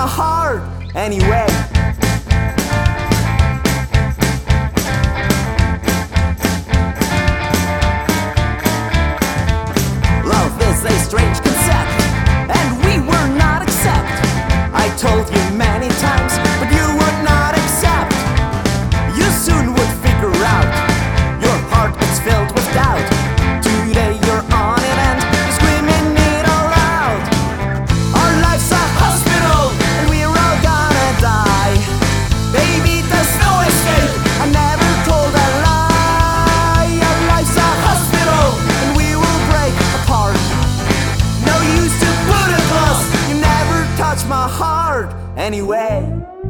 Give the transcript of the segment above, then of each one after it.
my heart anyway. Love is a strange concept, and we were not accept. I told you many times, but you would not accept. You soon would figure out your heart is filled with doubt. Today you're on it and you're screaming it all out. Our life's a hospital and we're all gonna die. Baby, there's no escape, I never told a lie. Our life's a hospital and we will break apart. No use to put it close, you never touch my heart anyway.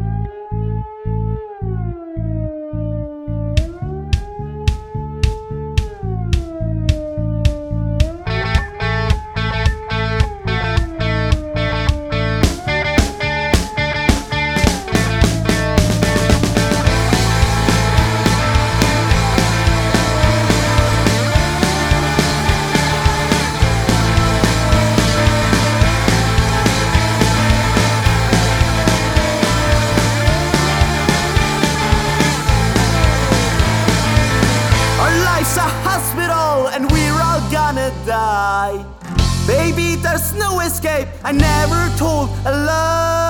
Life's a hospital and we're all gonna die. Baby, there's no escape, I never told a lie.